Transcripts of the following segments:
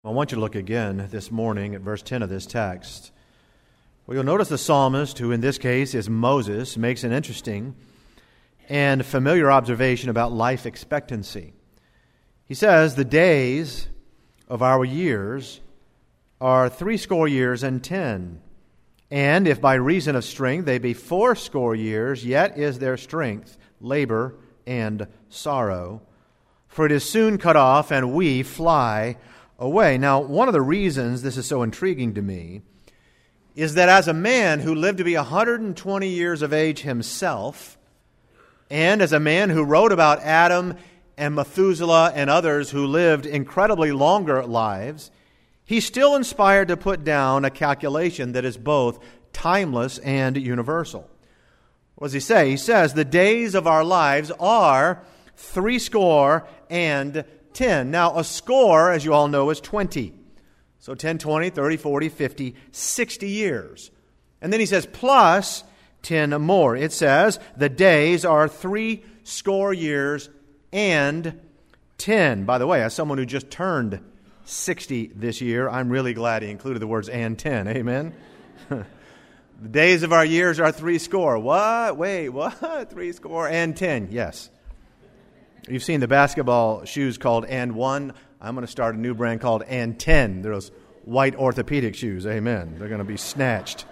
I want you to look again this morning at verse 10 of this text. Well, you'll notice the psalmist, who in this case is Moses, makes an interesting and familiar observation about life expectancy. He says, the days of our years are 80 years and 10. And if by reason of strength they be 80 years, yet is their strength labor and sorrow. For it is soon cut off, and we fly away. Now, one of the reasons this is so intriguing to me is that as a man who lived to be 120 years of age himself, and as a man who wrote about Adam and Methuselah and others who lived incredibly longer lives, he's still inspired to put down a calculation that is both timeless and universal. What does he say? He says, the days of our lives are 80 Now, a score, as you all know, is 20. So 10, 20, 30, 40, 50, 60 years. And then he says, plus 10 more. It says, the days are 80 years and 10. By the way, as someone who just turned 60 this year, I'm really glad he included the words and 10. Amen? The days of our years are 80. What? Wait, what? 80 and 10. Yes. You've seen the basketball shoes called And One. I'm going to start a new brand called And 10. They're those white orthopedic shoes. Amen. They're going to be snatched.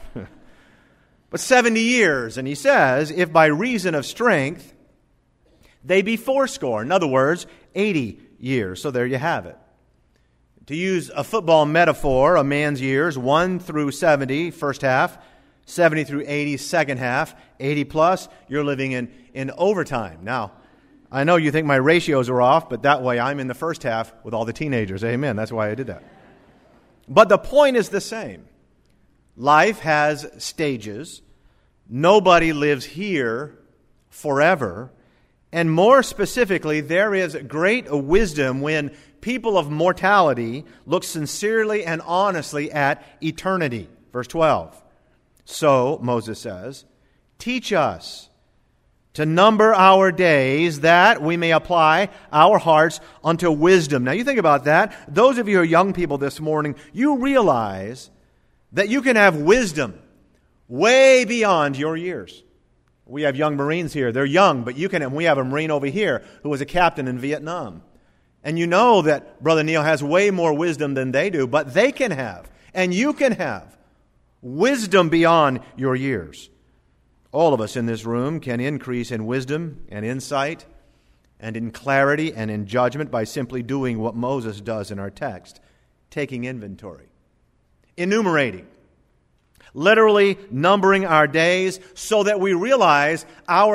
But 70 years. And he says, if by reason of strength they be 80. In other words, 80 years. So there you have it. To use a football metaphor, a man's years, 1 through 70, first half, 70 through 80, second half, 80 plus, you're living in overtime. Now, I know you think my ratios are off, but that way I'm in the first half with all the teenagers. Amen. That's why I did that. But the point is the same. Life has stages. Nobody lives here forever. And more specifically, there is great wisdom when people of mortality look sincerely and honestly at eternity. Verse 12. So, Moses says, teach us to number our days, that we may apply our hearts unto wisdom. Now, you think about that. Those of you who are young people this morning, you realize that you can have wisdom way beyond your years. We have young Marines here. They're young, but we have a Marine over here who was a captain in Vietnam. And you know that Brother Neil has way more wisdom than they do, but they can have, and you can have, wisdom beyond your years. All of us in this room can increase in wisdom and insight and in clarity and in judgment by simply doing what Moses does in our text, taking inventory, enumerating, literally numbering our days so that we realize our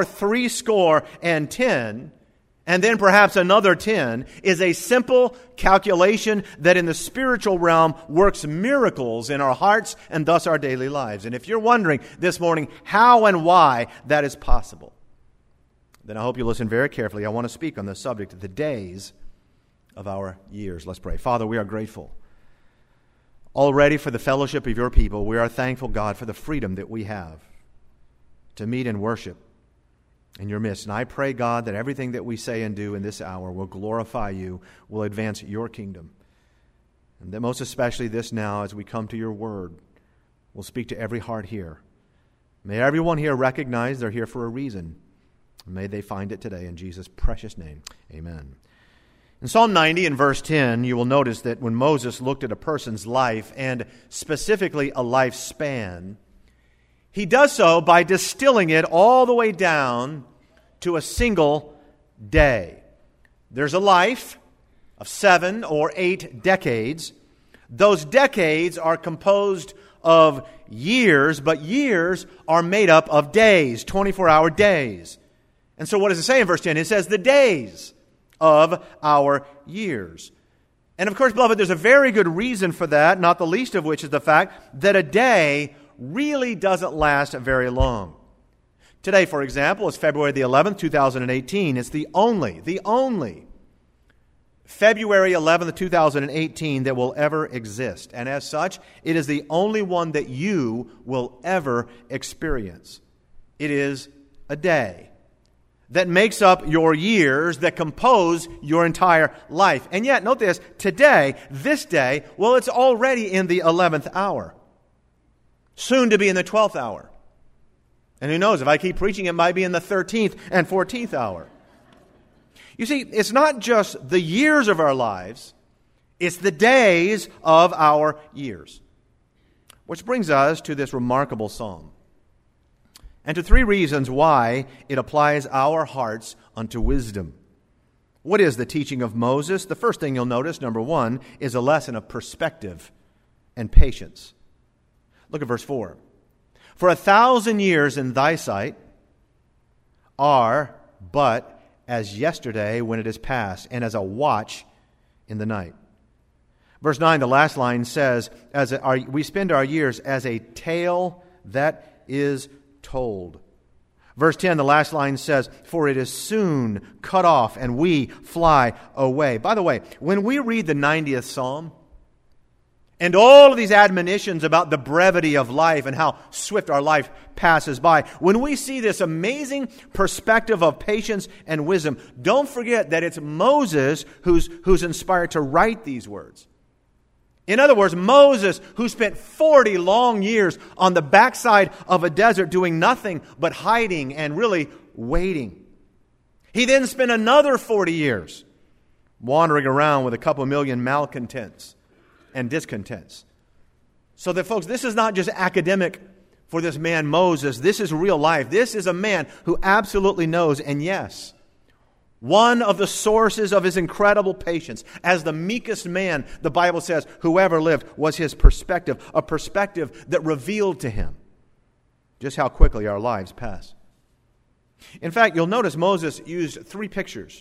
80, and then perhaps another 10, is a simple calculation that in the spiritual realm works miracles in our hearts and thus our daily lives. And if you're wondering this morning how and why that is possible, then I hope you listen very carefully. I want to speak on the subject of the days of our years. Let's pray. Father, we are grateful already for the fellowship of your people. We are thankful, God, for the freedom that we have to meet and worship in your midst. And I pray, God, that everything that we say and do in this hour will glorify you, will advance your kingdom. And that most especially this now, as we come to your word, will speak to every heart here. May everyone here recognize they're here for a reason. May they find it today in Jesus' precious name. Amen. In Psalm 90 and verse 10, you will notice that when Moses looked at a person's life, and specifically a lifespan, he does so by distilling it all the way down to a single day. There's a life of 7 or 8 decades. Those decades are composed of years, but years are made up of days, 24-hour days. And so what does it say in verse 10? It says the days of our years. And of course, beloved, there's a very good reason for that, not the least of which is the fact that a day really doesn't last very long. Today, for example, is February the 11th, 2018. It's the only February 11th, 2018 that will ever exist. And as such, it is the only one that you will ever experience. It is a day. that makes up your years, that compose your entire life. And yet, note this, today, this day, well, it's already in the 11th hour. Soon to be in the 12th hour. And who knows, if I keep preaching, it might be in the 13th and 14th hour. You see, it's not just the years of our lives, it's the days of our years. Which brings us to this remarkable psalm, and to three reasons why it applies our hearts unto wisdom. What is the teaching of Moses? The first thing you'll notice, number one, is a lesson of perspective and patience. Look at verse 4. For 1,000 years in thy sight are but as yesterday when it is past, and as a watch in the night. Verse 9, the last line says, we spend our years as a tale that is told. Verse 10, the last line says, for it is soon cut off and we fly away. By the way, when we read the 90th Psalm, and all of these admonitions about the brevity of life and how swift our life passes by, when we see this amazing perspective of patience and wisdom, don't forget that it's Moses who's inspired to write these words. In other words, Moses, who spent 40 long years on the backside of a desert doing nothing but hiding and really waiting. He then spent another 40 years wandering around with a couple million malcontents and discontents. So that, folks, this is not just academic for this man Moses. This is real life. This is a man who absolutely knows, and yes, one of the sources of his incredible patience, as the meekest man, the Bible says, who ever lived, was his perspective, a perspective that revealed to him just how quickly our lives pass. In fact, you'll notice Moses used three pictures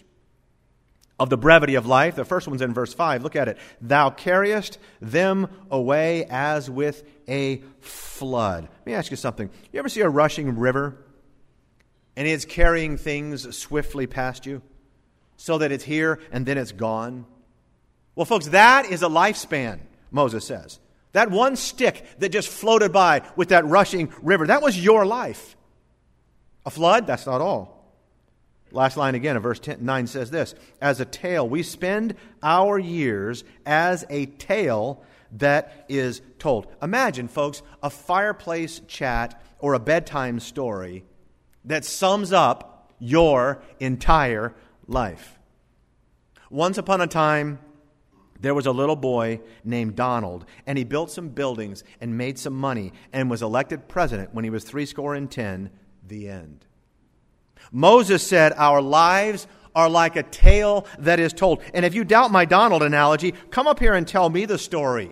of the brevity of life. The first one's in verse 5. Look at it. Thou carriest them away as with a flood. Let me ask you something. You ever see a rushing river and it's carrying things swiftly past you so that it's here and then it's gone? Well, folks, that is a lifespan, Moses says. That one stick that just floated by with that rushing river, that was your life. A flood? That's not all. Last line again of verse 9 says this, as a tale, we spend our years as a tale that is told. Imagine, folks, a fireplace chat or a bedtime story that sums up your entire life. Once upon a time, there was a little boy named Donald, and he built some buildings and made some money and was elected president when he was 70. The end. Moses said, our lives are like a tale that is told. And if you doubt my Donald analogy, come up here and tell me the story.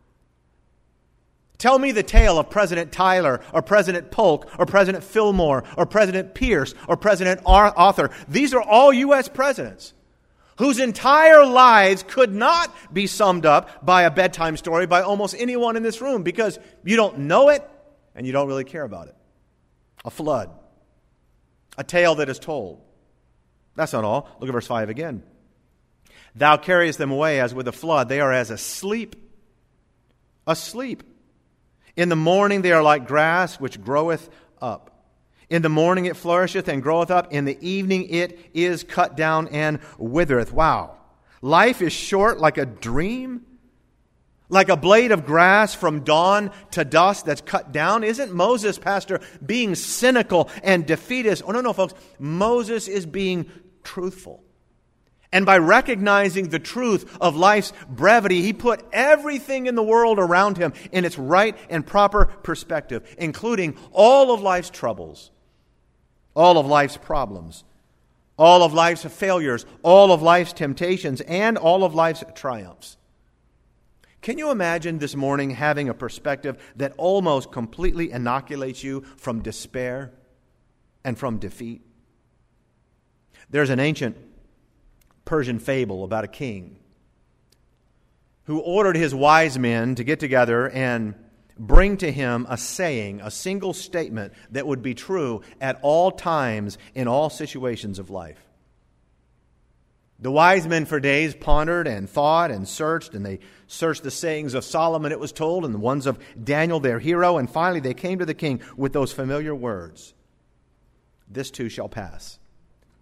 Tell me the tale of President Tyler or President Polk or President Fillmore or President Pierce or President Arthur. These are all U.S. presidents whose entire lives could not be summed up by a bedtime story by almost anyone in this room because you don't know it and you don't really care about it. A flood. A tale that is told. That's not all. Look at verse 5 again. Thou carriest them away as with a flood. They are as asleep. Asleep. In the morning they are like grass which groweth up. In the morning it flourisheth and groweth up. In the evening it is cut down and withereth. Wow. Life is short like a dream. Like a blade of grass from dawn to dusk that's cut down. Isn't Moses, Pastor, being cynical and defeatist? Oh, no, folks. Moses is being truthful. And by recognizing the truth of life's brevity, he put everything in the world around him in its right and proper perspective, including all of life's troubles, all of life's problems, all of life's failures, all of life's temptations, and all of life's triumphs. Can you imagine this morning having a perspective that almost completely inoculates you from despair and from defeat? There's an ancient Persian fable about a king who ordered his wise men to get together and bring to him a saying, a single statement that would be true at all times in all situations of life. The wise men for days pondered and thought and searched, and they searched the sayings of Solomon, it was told, and the ones of Daniel, their hero, and finally they came to the king with those familiar words. This too shall pass.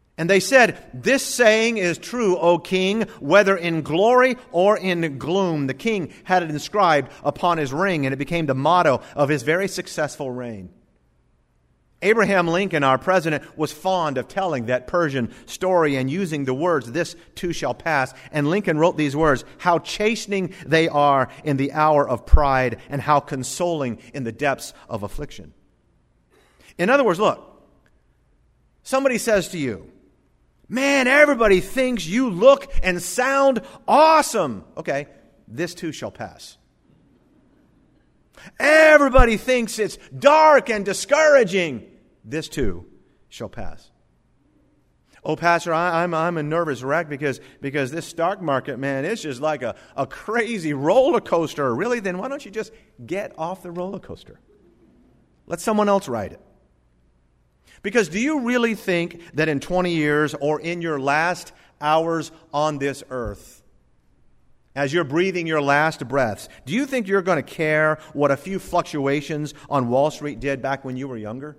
And they said, "This saying is true, O king, whether in glory or in gloom." The king had it inscribed upon his ring, and it became the motto of his very successful reign. Abraham Lincoln, our president, was fond of telling that Persian story and using the words, "This too shall pass." And Lincoln wrote these words, "How chastening they are in the hour of pride, and how consoling in the depths of affliction." In other words, look, somebody says to you, "Man, everybody thinks you look and sound awesome." Okay, this too shall pass. Everybody thinks it's dark and discouraging. This too shall pass. "Oh, Pastor, I'm a nervous wreck because this stock market, man, it's just like a crazy roller coaster." Really? Then why don't you just get off the roller coaster? Let someone else ride it. Because do you really think that in 20 years or in your last hours on this earth, as you're breathing your last breaths, do you think you're going to care what a few fluctuations on Wall Street did back when you were younger?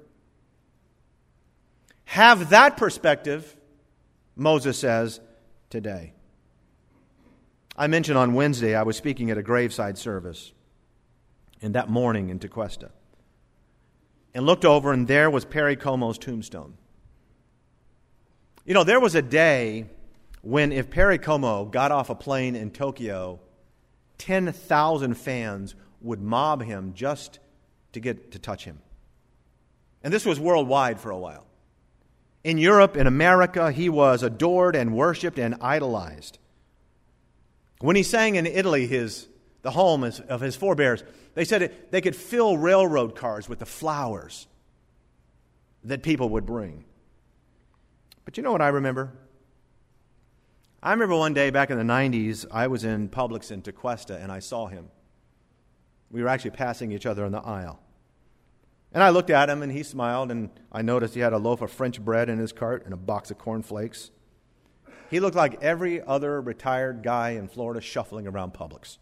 Have that perspective, Moses says, today. I mentioned on Wednesday I was speaking at a graveside service, and that morning in Tequesta, and looked over, and there was Perry Como's tombstone. You know, there was a day when if Perry Como got off a plane in Tokyo, 10,000 fans would mob him just to get to touch him. And this was worldwide for a while. In Europe, in America, he was adored and worshipped and idolized. When he sang in Italy, the home of his forebears, they said they could fill railroad cars with the flowers that people would bring. But you know what I remember? I remember one day back in the 90s, I was in Publix in Tequesta, and I saw him. We were actually passing each other in the aisle. And I looked at him, and he smiled, and I noticed he had a loaf of French bread in his cart and a box of cornflakes. He looked like every other retired guy in Florida shuffling around Publix.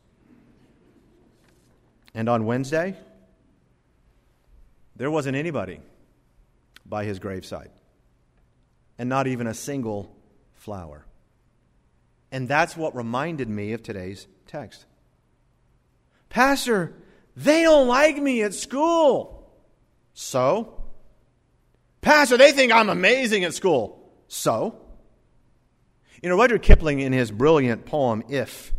And on Wednesday, there wasn't anybody by his graveside, and not even a single flower. And that's what reminded me of today's text. "Pastor, they don't like me at school." "So?" "Pastor, they think I'm amazing at school." "So?" You know, Rudyard Kipling, in his brilliant poem, If,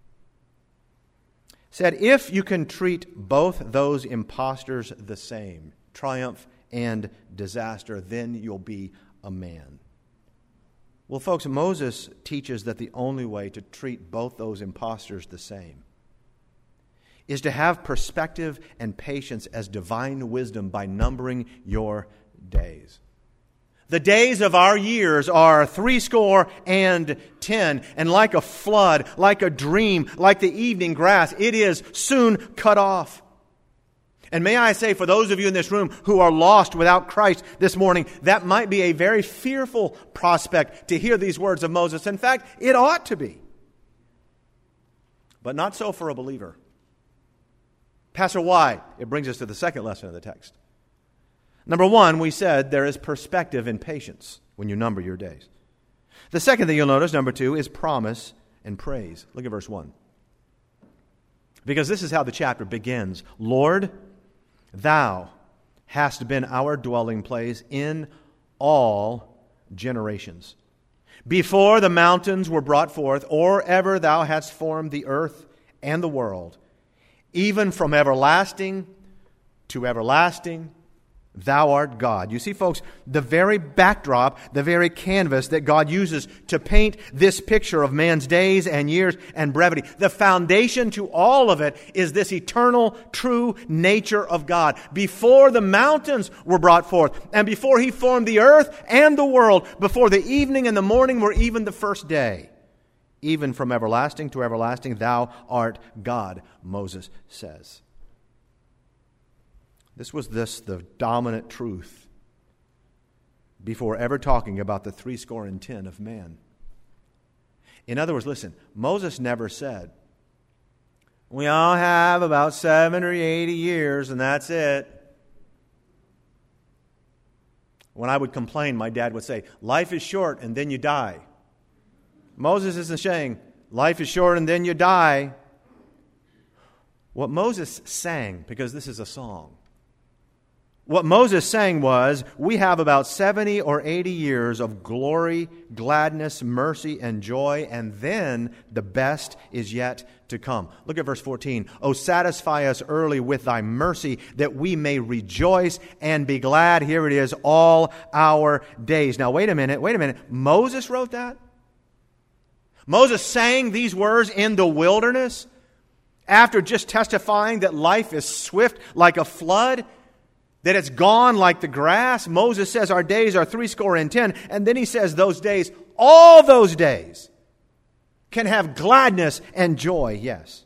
said, "If you can treat both those impostors the same, triumph and disaster, then you'll be a man." Well, folks, Moses teaches that the only way to treat both those impostors the same is to have perspective and patience as divine wisdom by numbering your days. The days of our years are 70, and like a flood, like a dream, like the evening grass, it is soon cut off. And may I say, for those of you in this room who are lost without Christ this morning, that might be a very fearful prospect to hear these words of Moses. In fact, it ought to be. But not so for a believer. Pastor, why? It brings us to the second lesson of the text. Number one, we said there is perspective and patience when you number your days. The second thing you'll notice, number two, is promise and praise. Look at verse 1. Because this is how the chapter begins. "Lord, Thou hast been our dwelling place in all generations. Before the mountains were brought forth, or ever Thou hast formed the earth and the world, even from everlasting to everlasting, Thou art God." You see, folks, the very backdrop, the very canvas that God uses to paint this picture of man's days and years and brevity, the foundation to all of it is this eternal, true nature of God. Before the mountains were brought forth, and before He formed the earth and the world, before the evening and the morning were even the first day, even from everlasting to everlasting, Thou art God, Moses says. This was the dominant truth before ever talking about the 70 of man. In other words, listen, Moses never said, "We all have about 70 or 80 years and that's it." When I would complain, my dad would say, life is short and then you die. Moses isn't saying, life is short and then you die. What Moses sang, because this is a song, what Moses sang was, we have about 70 or 80 years of glory, gladness, mercy, and joy, and then the best is yet to come. Look at verse 14. Oh, satisfy us early with thy mercy, that we may rejoice and be glad. Here it is, all our days. Now, wait a minute. Moses wrote that? Moses sang these words in the wilderness after just testifying that life is swift like a flood, that it's gone like the grass. Moses says our days are 70, and then he says those days, all those days, can have gladness and joy, yes.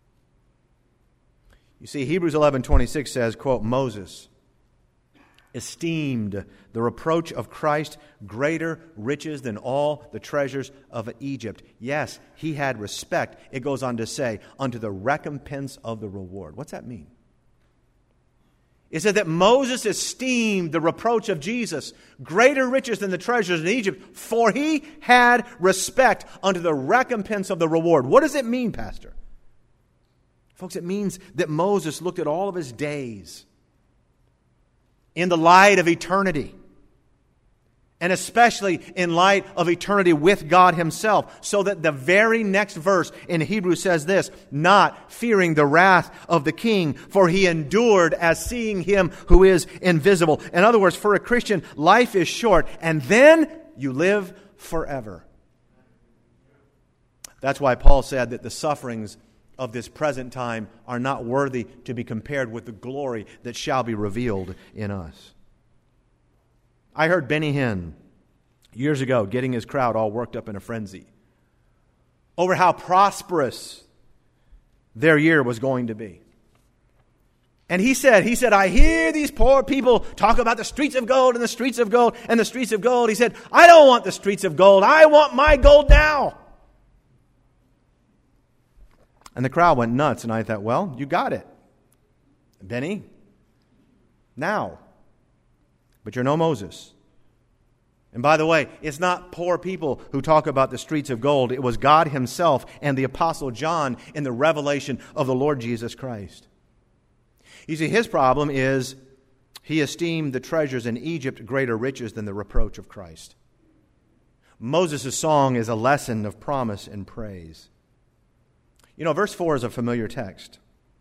You see, Hebrews 11:26 says, quote, Moses esteemed the reproach of Christ greater riches than all the treasures of Egypt. Yes, he had respect. It goes on to say, unto the recompense of the reward. What's that mean? It said that Moses esteemed the reproach of Jesus greater riches than the treasures in Egypt, for he had respect unto the recompense of the reward. What does it mean, Pastor? Folks, it means that Moses looked at all of his days in the light of eternity, and especially in light of eternity with God himself, so that the very next verse in Hebrews says this, not fearing the wrath of the king, for he endured as seeing him who is invisible. In other words, for a Christian, life is short, and then you live forever. That's why Paul said that the sufferings of this present time are not worthy to be compared with the glory that shall be revealed in us. I heard Benny Hinn years ago getting his crowd all worked up in a frenzy over how prosperous their year was going to be. And he said, I hear these poor people talk about the streets of gold and the streets of gold and the streets of gold. He said, I don't want the streets of gold. I want my gold now. And the crowd went nuts, and I thought, well, you got it, Benny, now. But you're no Moses. And by the way, it's not poor people who talk about the streets of gold. It was God himself and the Apostle John in the revelation of the Lord Jesus Christ. You see, his problem is he esteemed the treasures in Egypt greater riches than the reproach of Christ. Moses' song is a lesson of promise and praise. You know, verse 4 is a familiar text.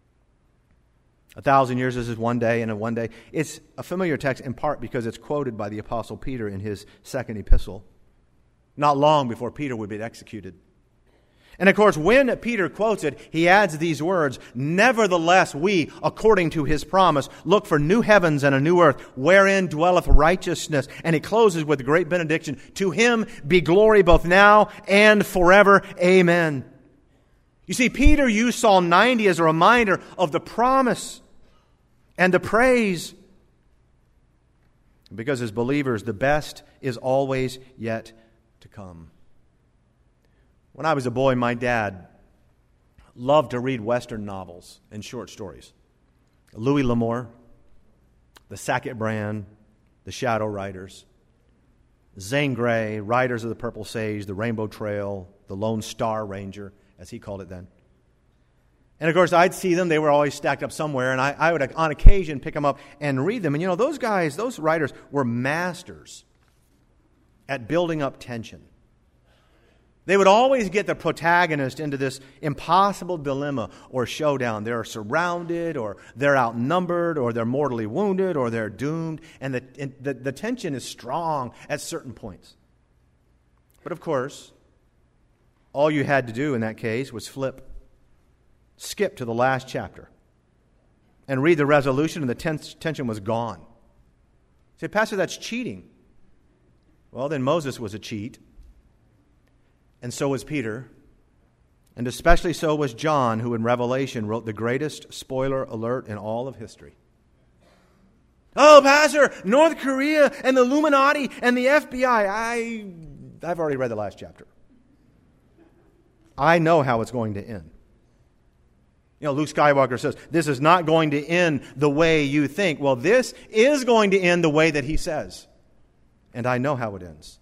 1,000 years is one day, and in one day. It's a familiar text in part because it's quoted by the Apostle Peter in his second epistle, not long before Peter would be executed. And of course, when Peter quotes it, he adds these words, nevertheless we, according to his promise, look for new heavens and a new earth, wherein dwelleth righteousness. And he closes with a great benediction, to him be glory both now and forever. Amen. You see, Peter used Psalm 90 as a reminder of the promise and the praise. Because as believers, the best is always yet to come. When I was a boy, my dad loved to read Western novels and short stories. Louis L'Amour, the Sackett Brand, the Shadow Riders, Zane Grey, Riders of the Purple Sage, the Rainbow Trail, the Lone Star Ranger, as he called it then. And of course, I'd see them. They were always stacked up somewhere, and I would, on occasion, pick them up and read them. And you know, those guys, those writers were masters at building up tension. They would always get the protagonist into this impossible dilemma or showdown. They're surrounded, or they're outnumbered, or they're mortally wounded, or they're doomed. And the tension is strong at certain points. But of course, all you had to do in that case was skip to the last chapter and read the resolution, and the tension was gone. You say, Pastor, that's cheating. Well, then Moses was a cheat, and so was Peter, and especially so was John, who in Revelation wrote the greatest spoiler alert in all of history. Oh, Pastor, North Korea and the Illuminati and the FBI. I've already read the last chapter. I know how it's going to end. You know, Luke Skywalker says, this is not going to end the way you think. Well, this is going to end the way that he says. and I know how it ends.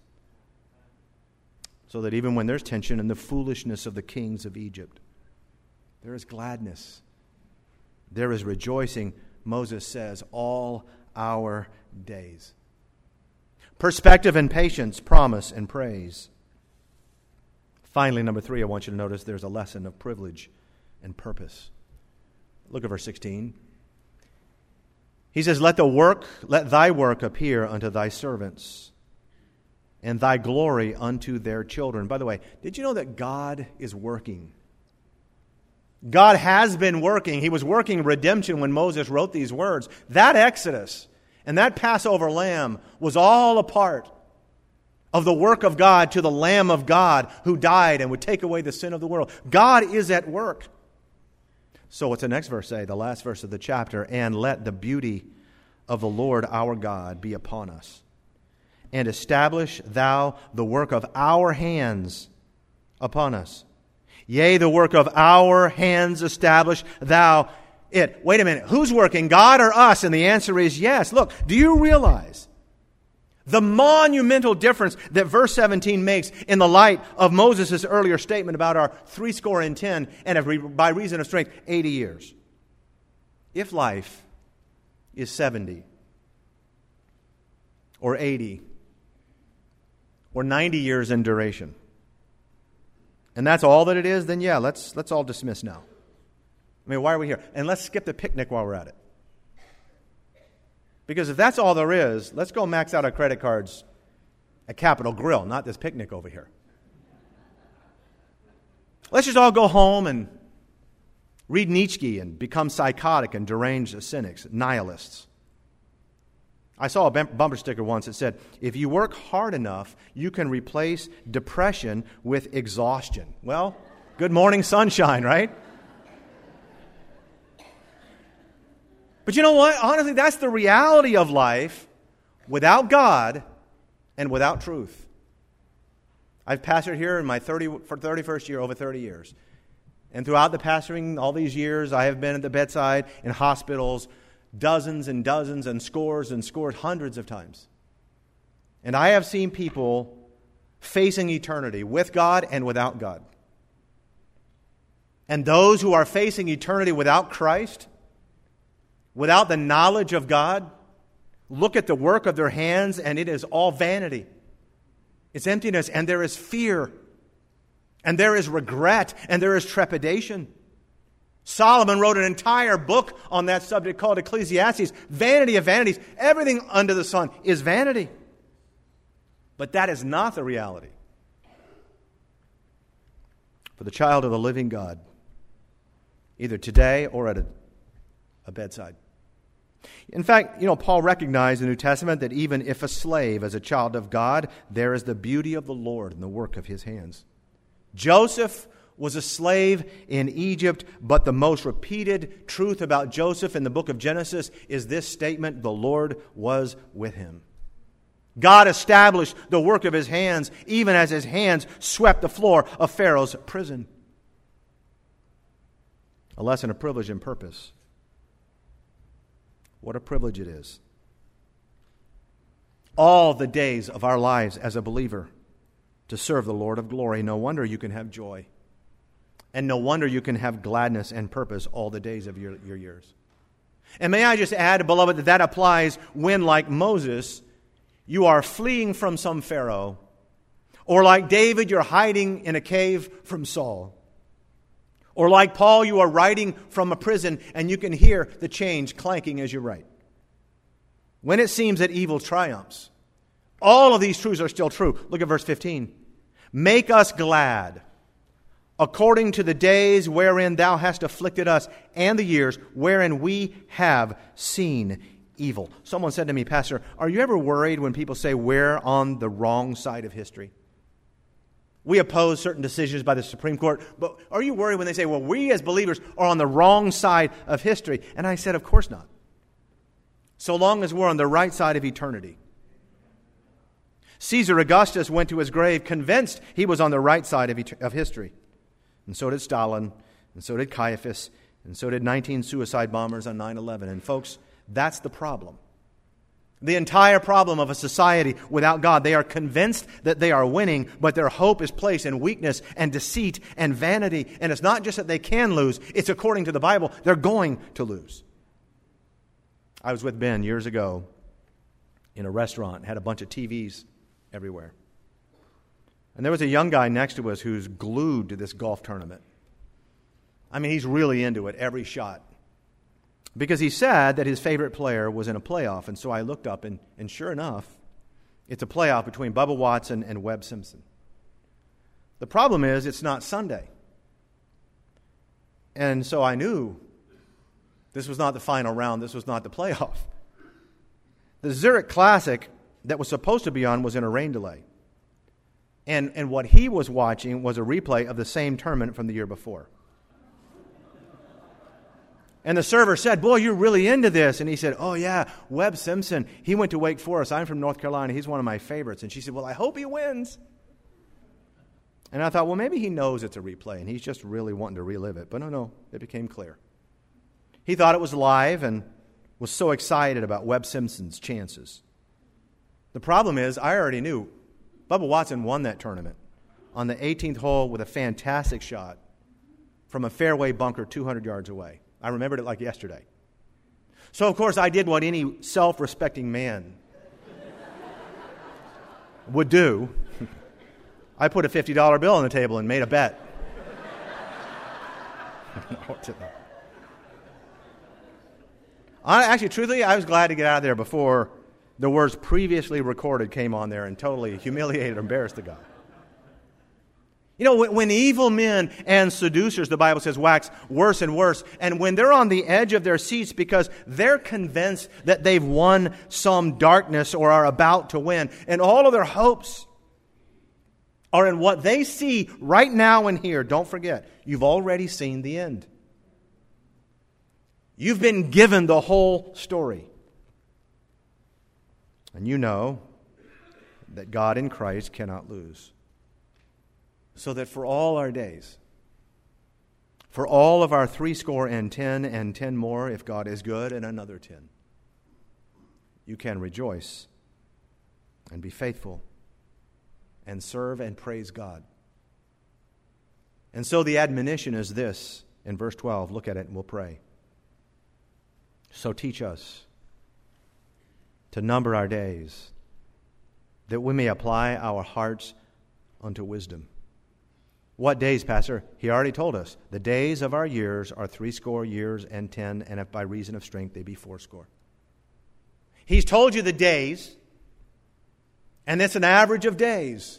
So that even when there's tension and the foolishness of the kings of Egypt, there is gladness. There is rejoicing, Moses says, all our days. Perspective and patience, promise and praise. Finally, number 3, I want you to notice there's a lesson of privilege and purpose. Look at verse 16. He says, let thy work appear unto thy servants, and thy glory unto their children. By the way, did you know that God is working? God has been working. He was working redemption when Moses wrote these words. That Exodus and that Passover lamb was all a part of the work of God to the Lamb of God who died and would take away the sin of the world. God is at work. So what's the next verse say? The last verse of the chapter. And let the beauty of the Lord our God be upon us. And establish thou the work of our hands upon us. Yea, the work of our hands establish thou it. Wait a minute. Who's working, God or us? And the answer is yes. Look, do you realize the monumental difference that verse 17 makes in the light of Moses' earlier statement about our 70 and by reason of strength, 80 years? If life is 70 or 80 or 90 years in duration, and that's all that it is, then yeah, let's all dismiss now. I mean, why are we here? And let's skip the picnic while we're at it. Because if that's all there is, let's go max out our credit cards at Capitol Grill, not this picnic over here. Let's just all go home and read Nietzsche and become psychotic and deranged cynics, nihilists. I saw a bumper sticker once that said, if you work hard enough, you can replace depression with exhaustion. Well, good morning sunshine, right? But you know what? Honestly, that's the reality of life without God and without truth. I've pastored here in my 31st year, over 30 years. And throughout the pastoring, all these years, I have been at the bedside in hospitals dozens and dozens and scores, hundreds of times. And I have seen people facing eternity with God and without God. And those who are facing eternity without Christ, without the knowledge of God, look at the work of their hands and it is all vanity. It's emptiness, and there is fear, and there is regret, and there is trepidation. Solomon wrote an entire book on that subject called Ecclesiastes. Vanity of vanities. Everything under the sun is vanity. But that is not the reality for the child of the living God, either today or at a bedside. In fact, Paul recognized in the New Testament that even if a slave is a child of God, there is the beauty of the Lord in the work of his hands. Joseph was a slave in Egypt, but the most repeated truth about Joseph in the book of Genesis is this statement: the Lord was with him. God established the work of his hands, even as his hands swept the floor of Pharaoh's prison. A lesson of privilege and purpose. What a privilege it is. All the days of our lives as a believer to serve the Lord of glory. No wonder you can have joy. And no wonder you can have gladness and purpose all the days of your years. And may I just add, beloved, that applies when, like Moses, you are fleeing from some Pharaoh, or like David, you're hiding in a cave from Saul. Or like Paul, you are writing from a prison and you can hear the chains clanking as you write. When it seems that evil triumphs, all of these truths are still true. Look at verse 15. Make us glad according to the days wherein thou hast afflicted us, and the years wherein we have seen evil. Someone said to me, Pastor, are you ever worried when people say we're on the wrong side of history? We oppose certain decisions by the Supreme Court, but are you worried when they say, well, we as believers are on the wrong side of history? And I said, of course not. So long as we're on the right side of eternity. Caesar Augustus went to his grave convinced he was on the right side of history. And so did Stalin, and so did Caiaphas, and so did 19 suicide bombers on 9/11. And folks, that's the problem. The entire problem of a society without God. They are convinced that they are winning, but their hope is placed in weakness and deceit and vanity. And it's not just that they can lose, it's according to the Bible, they're going to lose. I was with Ben years ago in a restaurant, had a bunch of TVs everywhere. And there was a young guy next to us who's glued to this golf tournament. I mean, he's really into it, every shot. Because he said that his favorite player was in a playoff. And so I looked up, and sure enough, it's a playoff between Bubba Watson and Webb Simpson. The problem is, it's not Sunday. And so I knew this was not the final round. This was not the playoff. The Zurich Classic that was supposed to be on was in a rain delay. And what he was watching was a replay of the same tournament from the year before. And the server said, "Boy, you're really into this." And he said, "Oh, yeah, Webb Simpson, he went to Wake Forest. I'm from North Carolina. He's one of my favorites." And she said, "Well, I hope he wins." And I thought, well, maybe he knows it's a replay, and he's just really wanting to relive it. But no, it became clear. He thought it was live and was so excited about Webb Simpson's chances. The problem is, I already knew Bubba Watson won that tournament on the 18th hole with a fantastic shot from a fairway bunker 200 yards away. I remembered it like yesterday. So, of course, I did what any self-respecting man would do. I put a $50 bill on the table and made a bet. Actually, truthfully, I was glad to get out of there before the words "previously recorded" came on there and totally humiliated or embarrassed the guy. You know, when evil men and seducers, the Bible says, wax worse and worse, and when they're on the edge of their seats because they're convinced that they've won some darkness or are about to win, and all of their hopes are in what they see right now and here, don't forget, you've already seen the end. You've been given the whole story. And you know that God in Christ cannot lose. So that for all our days, for all of our 70 and 10 more, if God is good, and another 10, you can rejoice and be faithful and serve and praise God. And so the admonition is this in verse 12. Look at it and we'll pray. So teach us to number our days, that we may apply our hearts unto wisdom. What days, Pastor? He already told us. The days of our years are 70 years and 10, and if by reason of strength they be 80. He's told you the days, and it's an average of days.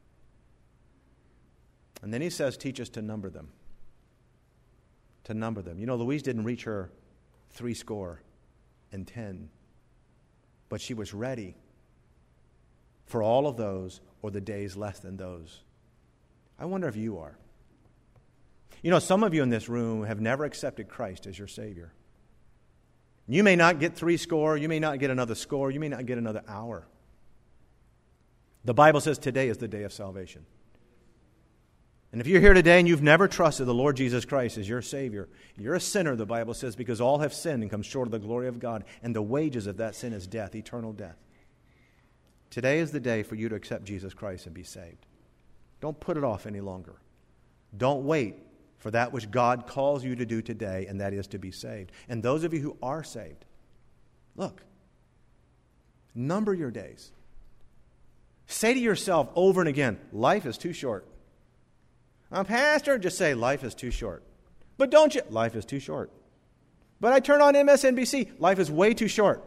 And then he says, teach us to number them. To number them. You know, Louise didn't reach her 70 and 10, but she was ready for all of those or the days less than those. I wonder if you are. You know, some of you in this room have never accepted Christ as your Savior. You may not get 70, you may not get another score, you may not get another hour. The Bible says today is the day of salvation. And if you're here today and you've never trusted the Lord Jesus Christ as your Savior, you're a sinner, the Bible says, because all have sinned and come short of the glory of God, and the wages of that sin is death, eternal death. Today is the day for you to accept Jesus Christ and be saved. Don't put it off any longer. Don't wait for that which God calls you to do today, and that is to be saved. And those of you who are saved, look, number your days. Say to yourself over and again, life is too short. Pastor, just say life is too short. But don't you? Life is too short. But I turn on MSNBC. Life is way too short.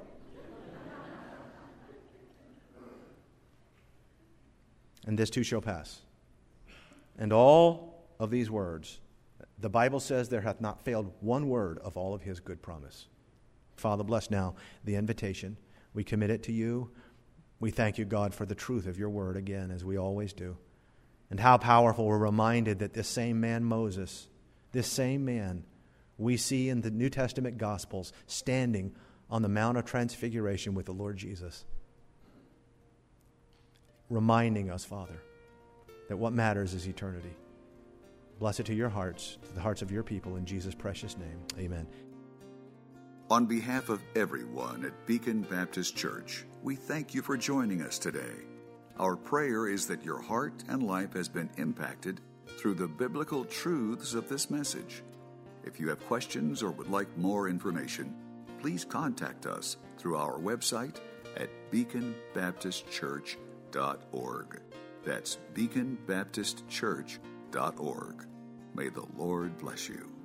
And this too shall pass. And all of these words, the Bible says there hath not failed one word of all of his good promise. Father, bless now the invitation. We commit it to you. We thank you, God, for the truth of your word again, as we always do. And how powerful we're reminded that this same man, Moses, this same man, we see in the New Testament Gospels standing on the Mount of Transfiguration with the Lord Jesus. Reminding us, Father, that what matters is eternity. Bless it to your hearts, to the hearts of your people, in Jesus' precious name. Amen. On behalf of everyone at Beacon Baptist Church, we thank you for joining us today. Our prayer is that your heart and life has been impacted through the biblical truths of this message. If you have questions or would like more information, please contact us through our website at beaconbaptistchurch.org. That's beaconbaptistchurch.org. May the Lord bless you.